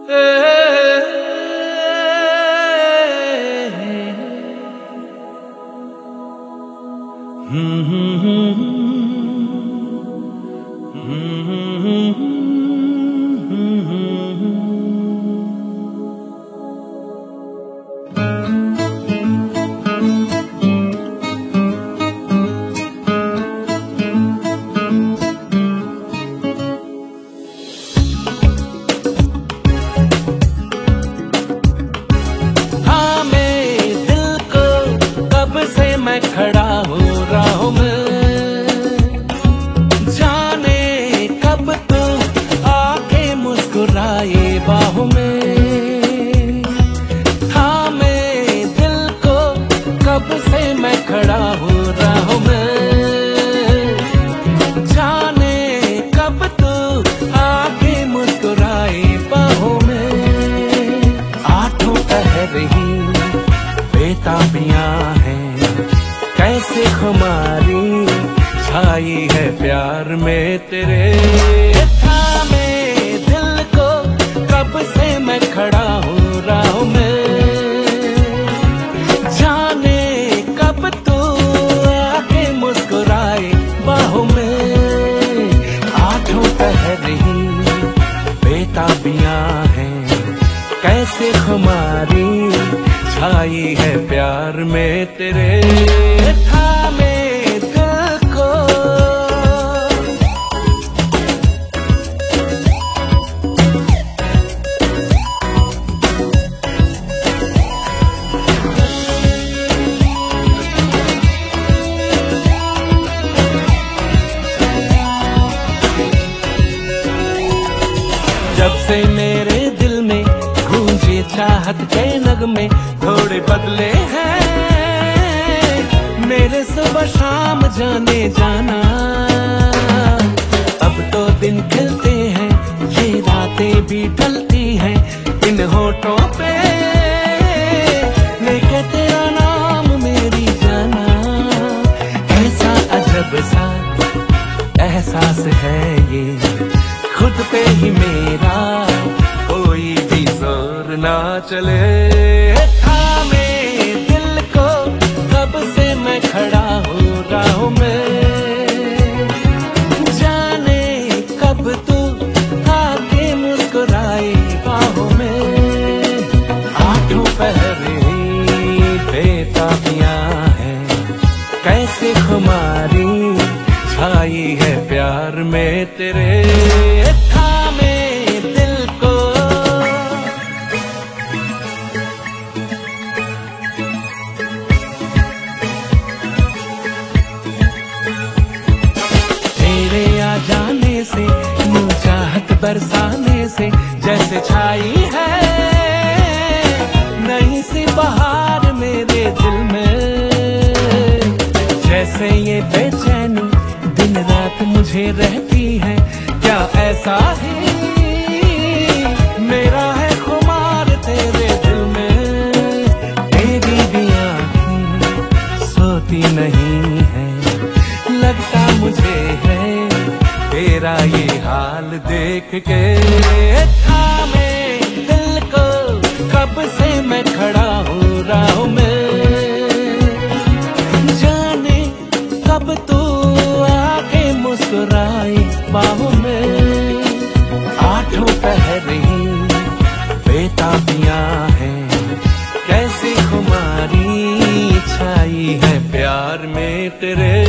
खड़ा हूँ राहों में, जाने कब तू आके मुस्कुराए बाहों में। हाँ मैं दिल को कब से मैं खड़ा हूँ राहों में, जाने कब तू आके मुस्कुराए बाहों में। आठों पहर ही बेताबियां हैं, कैसे खुमारी छाई है प्यार में तेरे। थामे दिल को कब से मैं खड़ा हूँ राहों में, जाने कब तू आके मुस्कुराए बाहों में। आठों पहर ही बेताबियां हैं, कैसे खुमारी छाई है प्यार में तेरे। थामे दिल को जब से मेरे दिल में गूंजे चाहत के नगमे थोड़े बदले हैं, मेरे सुबह शाम जाने जाना। अब तो दिन खिलते हैं, ये रातें भी ढलती हैं, इन होठों पे लेके तेरा नाम मेरी जाना। ऐसा अजब सा एहसास है ये, खुद पे ही मेरा कोई भी जोर ना चले। थामे दिल को कब से मैं खड़ा हूँ राहों में, जाने कब तू आके मुस्कुराए बाहों में। आठों पहर ही बेताबियां हैं, कैसे खुमारी छाई है प्यार में तेरे। थामे दिल को तेरे आ जाने से, यूं चाहत बरसाने से, जैसे छाई है नई सी बहार मेरे दिल में। जैसे ये बेचैनी दिन रात मुझे रहती है, क्या ऐसा ही मेरा है खुमार तेरे दिल में। तेरी भी आँखें सोती नहीं है, लगता मुझे है तेरा ये हाल देख के। थामे दिल को कब से मैं खड़ा हूँ राहों में, जाने कब तू आके मुस्कुराए बाहों में। आठों पहर ही बेताबियां हैं, कैसी खुमारी छाई है प्यार में तेरे।